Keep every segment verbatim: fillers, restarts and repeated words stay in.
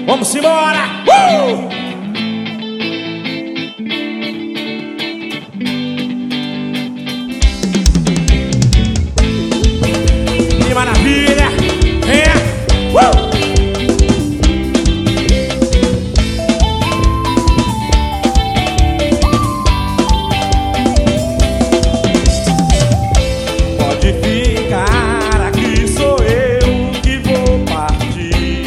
Vamos embora! Uh! Que maravilha! É! Uh! Pode ficar, aqui sou eu que vou partir.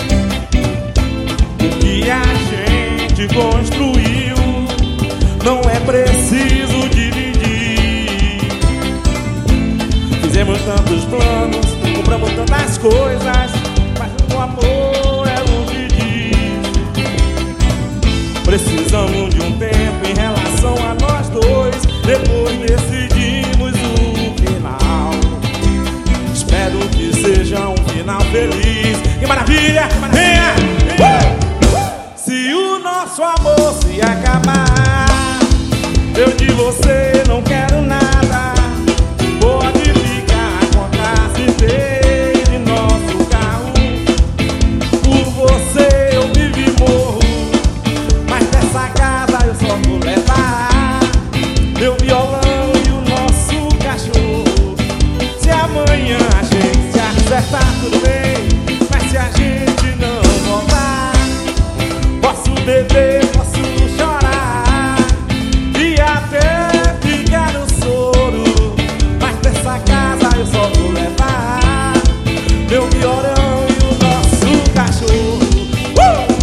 O que a gente construiu não é preciso dividir. Fizemos tantos planos, compramos tantas coisas, mas o amor é longe disso. Precisamos de um tempo em relação a nós dois, depois decidimos o final. Espero que seja um final feliz. Que maravilha! Venha! Uh! Se o nosso amor se acabar, eu de você não quero nada. Pode ficar com a casa inteira e nosso carro. Por você eu vivo e morro, mas dessa casa eu só vou levar meu violão e o nosso cachorro. Se amanhã a gente se acertar, tudo bem, mas se a gente não voltar, posso beber, posso chorar e até ficar no soro, mas dessa casa eu só vou levar meu violão e o nosso cachorro. Uh!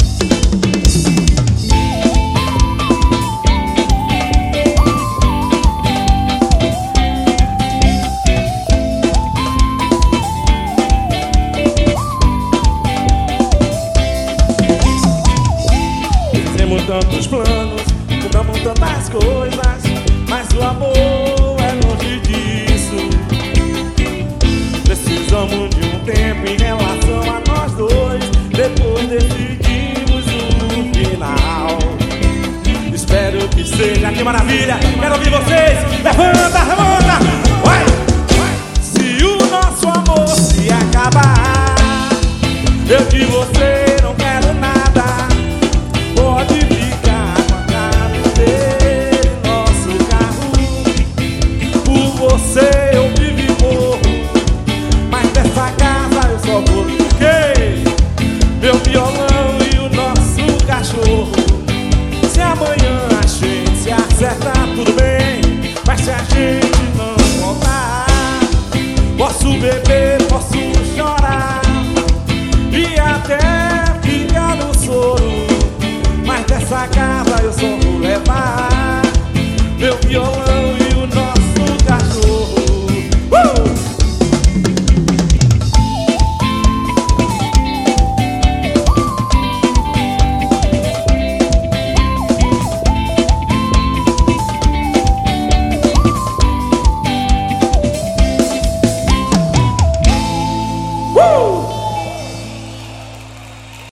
Fizemos tantos planos, compramos tantas coisas, mas o amor é longe disso. Precisamos de um tempo em relação a nós dois, depois decidimos o final. Espero que seja, que maravilha! Quero ouvir vocês! Levanta, levanta! Vai! Se o nosso amor se acabar, eu de você não quero nada. Pode ficar com a casa inteira e nosso carro. Por você eu vivo e morro, mas dessa casa eu só vou fiquei meu violão e o nosso cachorro. Se amanhã a gente se acertar, tudo bem, mas se a gente não voltar, posso beber, posso chorar e até ficar no soro, mas dessa casa